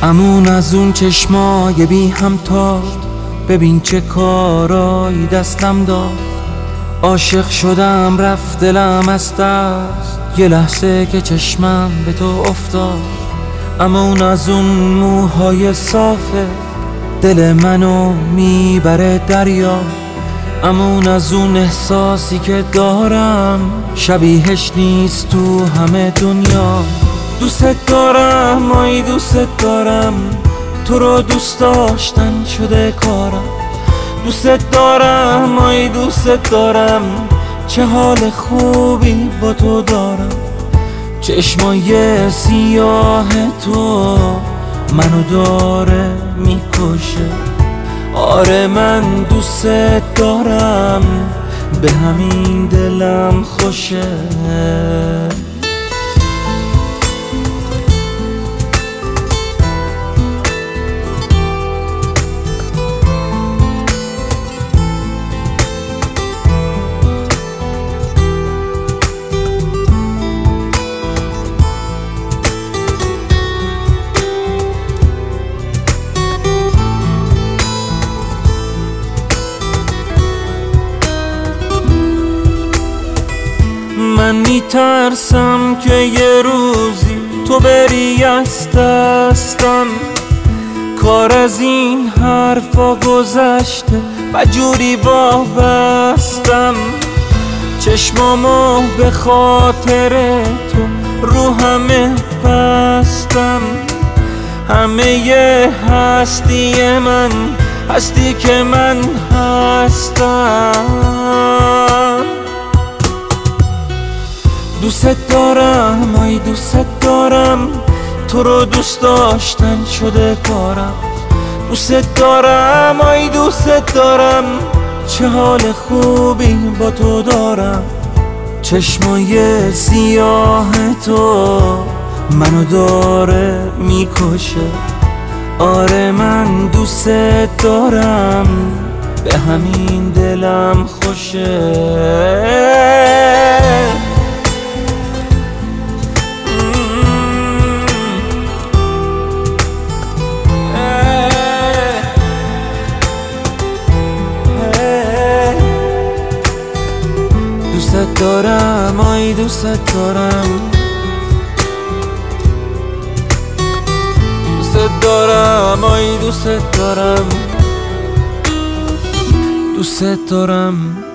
امون از اون چشمای بی همتا، ببین چه کارایی دستم داد. عاشق شدم رفت دلم از دست، یه لحظه که چشمم به تو افتاد. امون از اون موهای صافه، دل منو میبره دریا. امون از اون احساسی که دارم، شبیهش نیست تو همه دنیا. دوست دارم آی دوست دارم، تو رو دوست داشتن شده کارم. دوست دارم آی دوست دارم، چه حال خوبی با تو دارم. چشمای سیاه تو منو داره میکشه. آره من دوست دارم، به همین دلم خوشه. من میترسم که یه روزی تو بری از دستم. کار از این حرفا گذشته و جوری وابستم. چشمامو به خاطر تو رو همه بستم. همه هستی من هستی که من هستم. دوست دارم آی دوست دارم، تو رو دوست داشتن شده کارم. دوست دارم آی دوست دارم، چه حال خوبی با تو دارم. چشمای سیاه تو منو داره میکشه. آره من دوست دارم، به همین دلم خوشه. دوست دارم آی دوست دارم، دوست دارم آی دوست دارم، دوست دارم.